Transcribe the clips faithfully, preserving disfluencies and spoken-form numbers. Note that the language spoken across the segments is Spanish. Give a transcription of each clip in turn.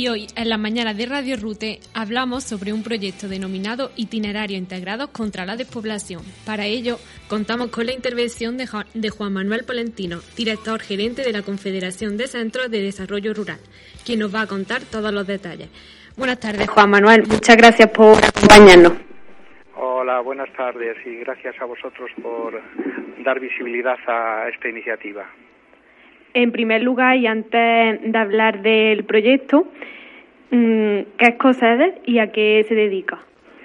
y hoy en la mañana de Radio Rute hablamos sobre un proyecto denominado Itinerarios Integrados contra la Despoblación. Para ello contamos con la intervención de Juan Manuel Polentino, director gerente de la Confederación de Centros de Desarrollo Rural, quien nos va a contar todos los detalles. Buenas tardes, Juan Manuel, muchas gracias por acompañarnos. Hola, buenas tardes y gracias a vosotros por dar visibilidad a esta iniciativa. En primer lugar, y antes de hablar del proyecto, ¿qué es COCEDER y a qué se dedica?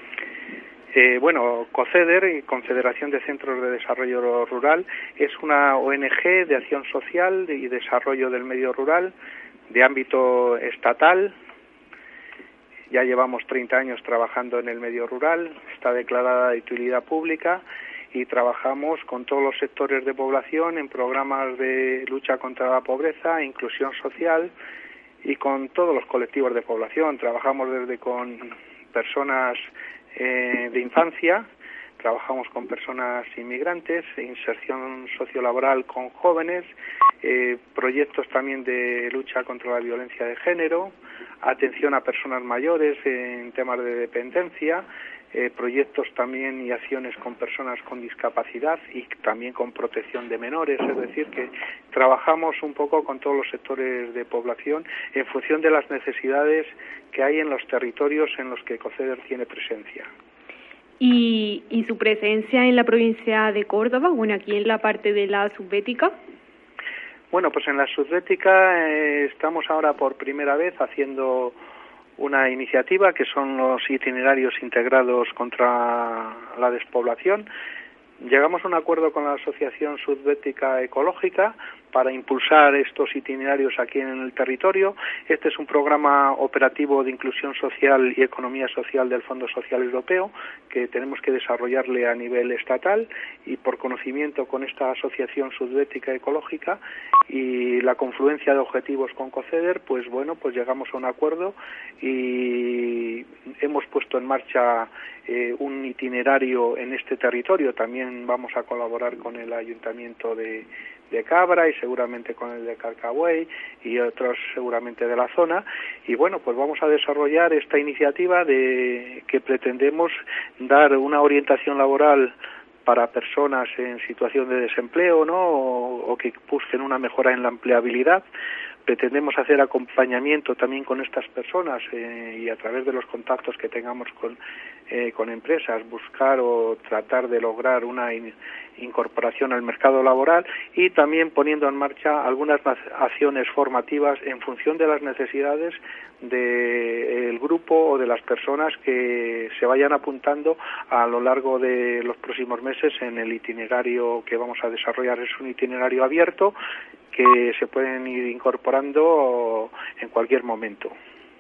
Eh, bueno, COCEDER, Confederación de Centros de Desarrollo Rural, es una O N G de acción social y desarrollo del medio rural de ámbito estatal. Ya llevamos treinta años trabajando en el medio rural, está declarada de utilidad pública y trabajamos con todos los sectores de población en programas de lucha contra la pobreza, inclusión social y con todos los colectivos de población. Trabajamos desde con personas eh, de infancia, trabajamos con personas inmigrantes, inserción sociolaboral con jóvenes, eh, proyectos también de lucha contra la violencia de género, atención a personas mayores en temas de dependencia, eh, proyectos también y acciones con personas con discapacidad y también con protección de menores, es decir, que trabajamos un poco con todos los sectores de población en función de las necesidades que hay en los territorios en los que COCEDER tiene presencia. ¿Y, y su presencia en la provincia de Córdoba, bueno, aquí en la parte de la subbética? Bueno, pues en la subbética eh, estamos ahora por primera vez haciendo una iniciativa que son los itinerarios integrados contra la despoblación. Llegamos a un acuerdo con la Asociación Subbética Ecológica para impulsar estos itinerarios aquí en el territorio. Este es un programa operativo de inclusión social y economía social del Fondo Social Europeo que tenemos que desarrollarle a nivel estatal y por conocimiento con esta Asociación Subbética Ecológica y la confluencia de objetivos con COCEDER, pues bueno, pues llegamos a un acuerdo y hemos puesto en marcha eh, un itinerario en este territorio. También vamos a colaborar con el Ayuntamiento de de Cabra y seguramente con el de Carcabuey y otros seguramente de la zona y bueno, pues vamos a desarrollar esta iniciativa de que pretendemos dar una orientación laboral para personas en situación de desempleo, ¿no? O, o que busquen una mejora en la empleabilidad. Pretendemos hacer acompañamiento también con estas personas eh, y a través de los contactos que tengamos con eh, con empresas, buscar o tratar de lograr una in, incorporación al mercado laboral y también poniendo en marcha algunas acciones formativas en función de las necesidades del grupo o de las personas que se vayan apuntando a lo largo de los próximos meses en el itinerario que vamos a desarrollar. Es un itinerario abierto que se pueden ir incorporando en cualquier momento.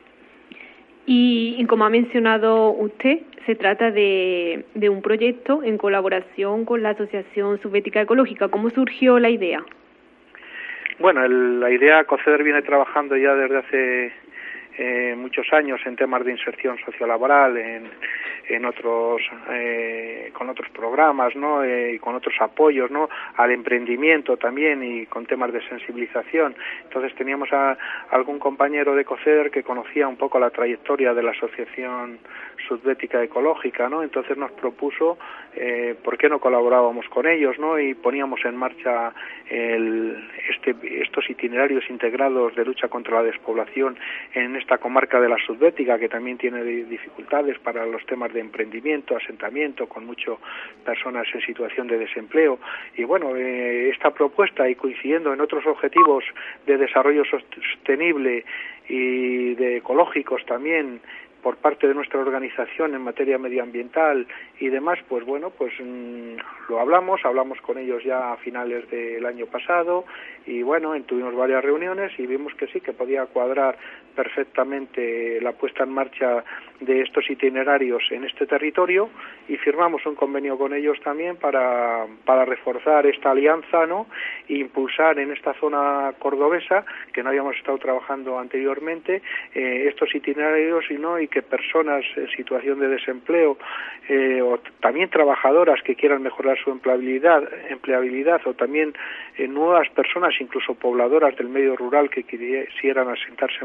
Y, y como ha mencionado usted, se trata de, de un proyecto en colaboración con la Asociación Subbética Ecológica. ¿Cómo surgió la idea? Bueno, el, la idea, COCEDER viene trabajando ya desde hace eh, muchos años en temas de inserción sociolaboral, en, en otros, eh, con otros programas, ¿no? Eh, y con otros apoyos, ¿no? Al emprendimiento también y con temas de sensibilización. Entonces teníamos a, a algún compañero de COCEDER que conocía un poco la trayectoria de la Asociación Subbética Ecológica, ¿no? Entonces nos propuso eh, por qué no colaborábamos con ellos, ¿no? Y poníamos en marcha el, este, estos itinerarios integrados de lucha contra la despoblación en esta comarca de la Subbética, que también tiene dificultades para los temas de emprendimiento, asentamiento, con muchas personas en situación de desempleo. Y bueno, eh, esta propuesta y coincidiendo en otros objetivos de desarrollo sostenible y de ecológicos también por parte de nuestra organización en materia medioambiental y demás, pues bueno, pues mmm, lo hablamos, hablamos con ellos ya a finales del año pasado y bueno, tuvimos varias reuniones y vimos que sí, que podía cuadrar perfectamente la puesta en marcha de estos itinerarios en este territorio y firmamos un convenio con ellos también para, para reforzar esta alianza, ¿no? E impulsar en esta zona cordobesa, que no habíamos estado trabajando anteriormente, eh, estos itinerarios y no y que personas en situación de desempleo eh, o también trabajadoras que quieran mejorar su empleabilidad, empleabilidad o también eh, nuevas personas, incluso pobladoras del medio rural que quisieran asentarse en, la, en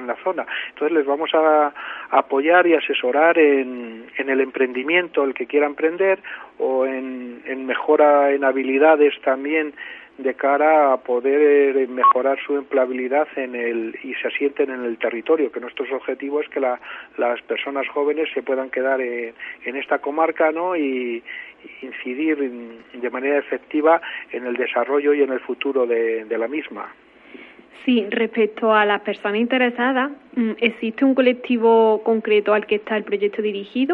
en la zona. Entonces les vamos a, a apoyar y asesorar en, en el emprendimiento, el que quiera emprender, o en, en mejora en habilidades también de cara a poder mejorar su empleabilidad en el y se asienten en el territorio, que nuestro objetivo es que la, las personas jóvenes se puedan quedar en, en esta comarca, ¿no? y incidir de manera efectiva en el desarrollo y en el futuro de, de la misma. Sí, respecto a las personas interesadas, ¿existe un colectivo concreto al que está el proyecto dirigido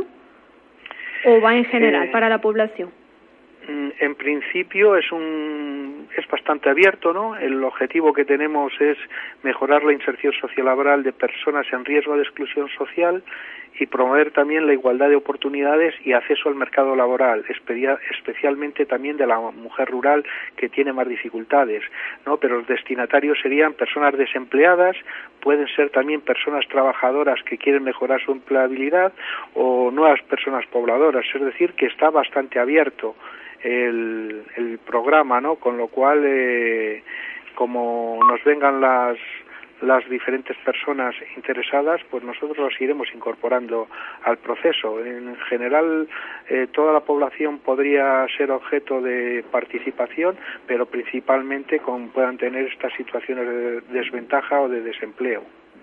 o va en general eh, para la población? En principio es un es bastante abierto, ¿no? El objetivo que tenemos es mejorar la inserción sociolaboral de personas en riesgo de exclusión social y promover también la igualdad de oportunidades y acceso al mercado laboral, especialmente también de la mujer rural que tiene más dificultades, ¿no? Pero los destinatarios serían personas desempleadas, pueden ser también personas trabajadoras que quieren mejorar su empleabilidad o nuevas personas pobladoras, es decir, que está bastante abierto el, el programa, ¿no? Con lo cual, eh, como nos vengan las las diferentes personas interesadas, pues nosotros los iremos incorporando al proceso. En general, eh, toda la población podría ser objeto de participación, pero principalmente con puedan tener estas situaciones de desventaja o de desempleo.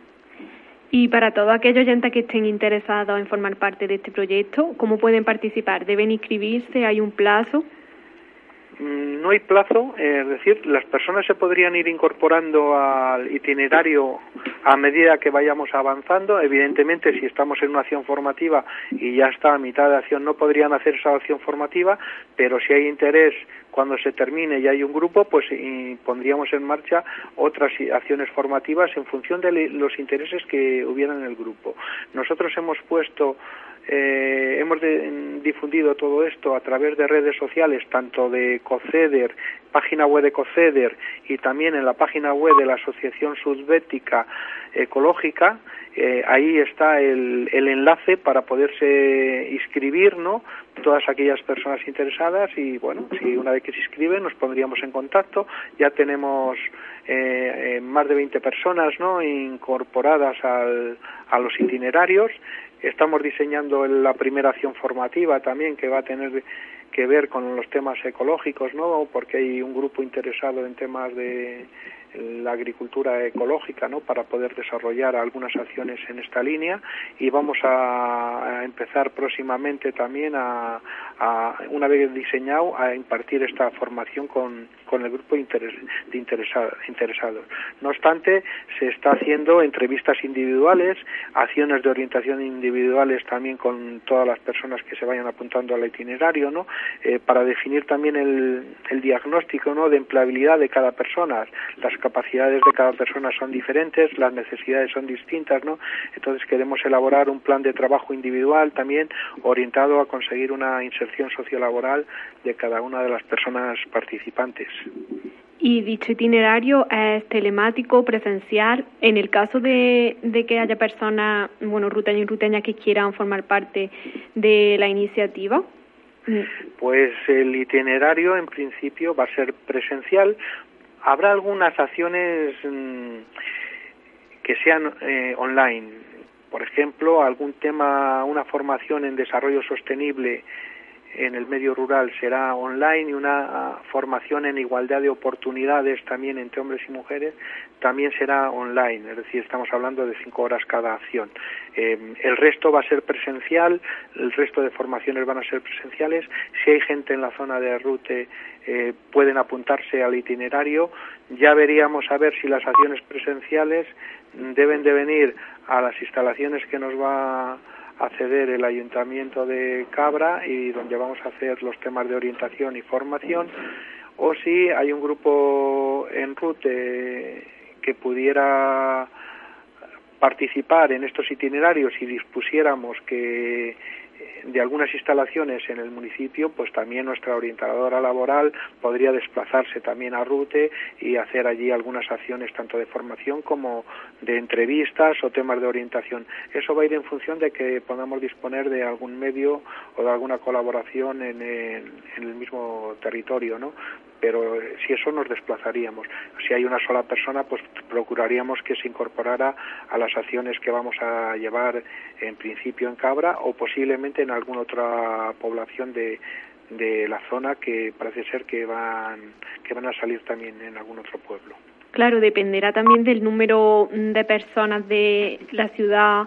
Y para todos aquellos oyentes que estén interesados en formar parte de este proyecto, ¿cómo pueden participar? ¿Deben inscribirse? ¿Hay un plazo? No hay plazo, es decir, las personas se podrían ir incorporando al itinerario a medida que vayamos avanzando. Evidentemente, si estamos en una acción formativa y ya está a mitad de acción, no podrían hacer esa acción formativa, pero si hay interés cuando se termine y hay un grupo, pues y pondríamos en marcha otras acciones formativas en función de los intereses que hubieran en el grupo. Nosotros hemos puesto Eh, hemos de, difundido todo esto a través de redes sociales, tanto de COCEDER, página web de COCEDER y también en la página web de la Asociación Sudbética Ecológica. Eh, ahí está el, el enlace para poderse inscribir, ¿no? Todas aquellas personas interesadas y, bueno, si una vez que se inscriben nos pondríamos en contacto. Ya tenemos eh, eh, más de veinte personas, ¿no?, incorporadas al, a los itinerarios. Estamos diseñando la primera acción formativa también, que va a tener que ver con los temas ecológicos, ¿no? Porque hay un grupo interesado en temas de la agricultura ecológica, ¿no?, para poder desarrollar algunas acciones en esta línea, y vamos a, a empezar próximamente también a, a, una vez diseñado, a impartir esta formación con, con el grupo interes, de interesado, interesados. No obstante, se está haciendo entrevistas individuales, acciones de orientación individuales también con todas las personas que se vayan apuntando al itinerario, ¿no?, eh, para definir también el, el diagnóstico, ¿no?, de empleabilidad de cada persona. Las capacidades de cada persona son diferentes, las necesidades son distintas, ¿no? Entonces queremos elaborar un plan de trabajo individual también orientado a conseguir una inserción sociolaboral de cada una de las personas participantes. ¿Y dicho itinerario es telemático, presencial? En el caso de, de que haya personas, bueno, ruteños y ruteñas que quieran formar parte de la iniciativa. Pues el itinerario en principio va a ser presencial. Habrá algunas acciones mmm, que sean eh, online. Por ejemplo, algún tema, una formación en desarrollo sostenible en el medio rural será online, y una formación en igualdad de oportunidades también entre hombres y mujeres también será online, es decir, estamos hablando de cinco horas cada acción. Eh, el resto va a ser presencial, el resto de formaciones van a ser presenciales. Si hay gente en la zona de Rute, eh, pueden apuntarse al itinerario. Ya veríamos a ver si las acciones presenciales deben de venir a las instalaciones que nos va a ceder el Ayuntamiento de Cabra y donde vamos a hacer los temas de orientación y formación, o si hay un grupo en Rute que pudiera participar en estos itinerarios y dispusiéramos que de algunas instalaciones en el municipio, pues también nuestra orientadora laboral podría desplazarse también a Rute y hacer allí algunas acciones tanto de formación como de entrevistas o temas de orientación. Eso va a ir en función de que podamos disponer de algún medio o de alguna colaboración en el, en el mismo territorio, ¿no? pero si eso nos desplazaríamos. Si hay una sola persona, pues procuraríamos que se incorporara a las acciones que vamos a llevar en principio en Cabra o posiblemente en alguna otra población de, de la zona que parece ser que van, que van a salir también en algún otro pueblo. Claro, dependerá también del número de personas de la ciudad,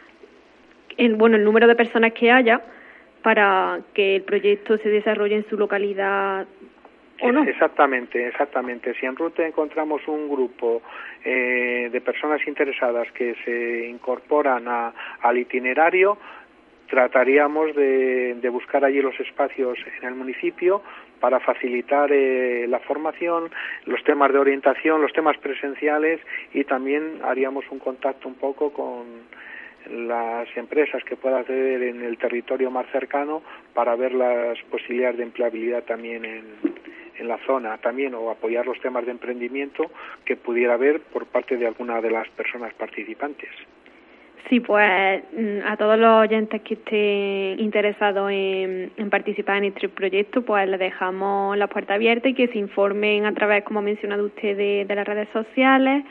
el, bueno, el número de personas que haya para que el proyecto se desarrolle en su localidad o no. Exactamente, exactamente. Si en Rute encontramos un grupo eh, de personas interesadas que se incorporan a, al itinerario, trataríamos de, de buscar allí los espacios en el municipio para facilitar eh, la formación, los temas de orientación, los temas presenciales, y también haríamos un contacto un poco con las empresas que pueda hacer en el territorio más cercano para ver las posibilidades de empleabilidad también en, en la zona también, o apoyar los temas de emprendimiento que pudiera haber por parte de alguna de las personas participantes. Sí, pues a todos los oyentes que estén interesados en, en participar en este proyecto, pues les dejamos la puerta abierta y que se informen a través, como ha mencionado usted, de, de las redes sociales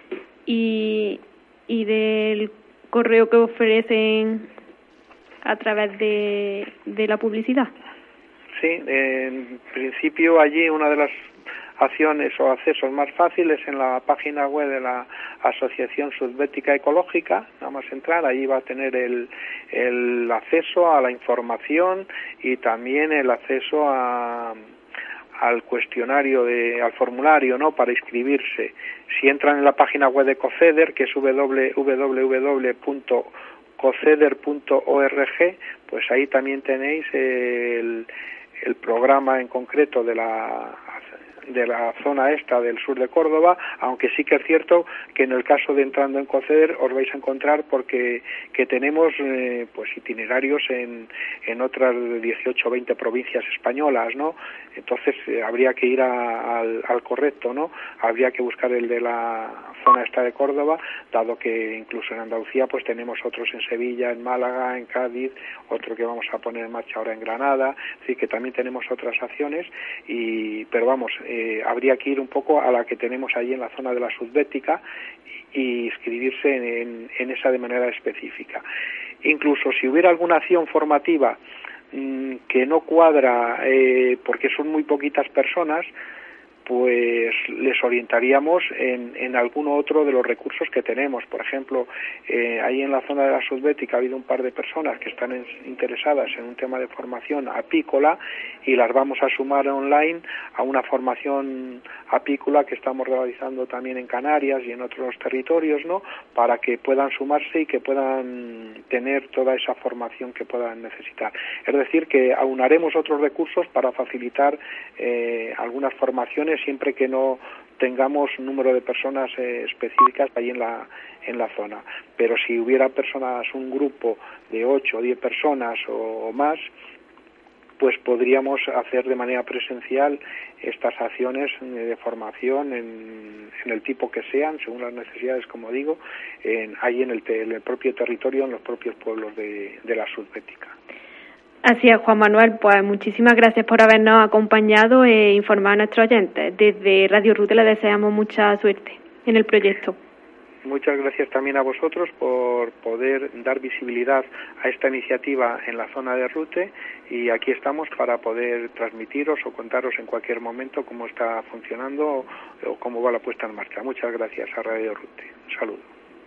y, y del correo que ofrecen a través de, de la publicidad. Sí, en principio allí una de las acciones o accesos más fáciles en la página web de la Asociación Sudbética Ecológica. Vamos a entrar, ahí va a tener el, el acceso a la información y también el acceso a al cuestionario, de, al formulario, ¿no?, para inscribirse. Si entran en la página web de COCEDER, que es doble u doble u doble u punto coceder punto org, pues ahí también tenéis el, el programa en concreto de la de la zona esta del sur de Córdoba, aunque sí que es cierto que en el caso de entrando en COCEDER os vais a encontrar porque que tenemos eh, pues itinerarios en, en otras dieciocho o veinte provincias españolas, ¿no? Entonces eh, habría que ir a, al, al correcto, ¿no? Habría que buscar el de la zona esta de Córdoba, dado que incluso en Andalucía pues tenemos otros en Sevilla, en Málaga, en Cádiz, otro que vamos a poner en marcha ahora en Granada, así que también tenemos otras acciones, y pero vamos, eh, habría que ir un poco a la que tenemos allí en la zona de la Sudbética y inscribirse en, en, en esa de manera específica. Incluso si hubiera alguna acción formativa mmm, que no cuadra, eh, porque son muy poquitas personas, pues les orientaríamos en, en alguno otro de los recursos que tenemos. Por ejemplo, eh, ahí en la zona de la Sudbética ha habido un par de personas que están en, interesadas en un tema de formación apícola, y las vamos a sumar online a una formación apícola que estamos realizando también en Canarias y en otros territorios, ¿no?, para que puedan sumarse y que puedan tener toda esa formación que puedan necesitar. Es decir, que aunaremos otros recursos para facilitar eh, algunas formaciones, siempre que no tengamos un número de personas eh, específicas ahí en la en la zona. Pero si hubiera personas, un grupo de ocho o diez personas o, o más, pues podríamos hacer de manera presencial estas acciones de formación en, en el tipo que sean, según las necesidades, como digo, en, ahí en el, te, en el propio territorio, en los propios pueblos de, de la Sudbética. Así es, Juan Manuel, pues muchísimas gracias por habernos acompañado e informado a nuestros oyentes. Desde Radio Rute le deseamos mucha suerte en el proyecto. Muchas gracias también a vosotros por poder dar visibilidad a esta iniciativa en la zona de Rute, y aquí estamos para poder transmitiros o contaros en cualquier momento cómo está funcionando o, o cómo va la puesta en marcha. Muchas gracias a Radio Rute. Un saludo.